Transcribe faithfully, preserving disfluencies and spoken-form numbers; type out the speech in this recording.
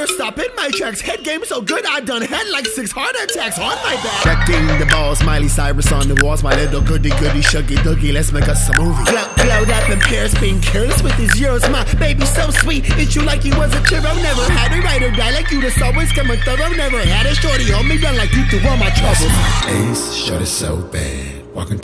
never stop in my tracks. Head game so good, I done had like six heart attacks on my back. Checking the balls, Miley Cyrus on the walls. My little goody goody shuggy doogie, let's make us a movie. Glow, glowed up in Paris, being careless with his euros. My baby so sweet, it's you like he was a churro. Never had a ride or die like you, that's always coming thorough. Never had a shorty hold me down like you through all my troubles. Ace, short it so bad. Walking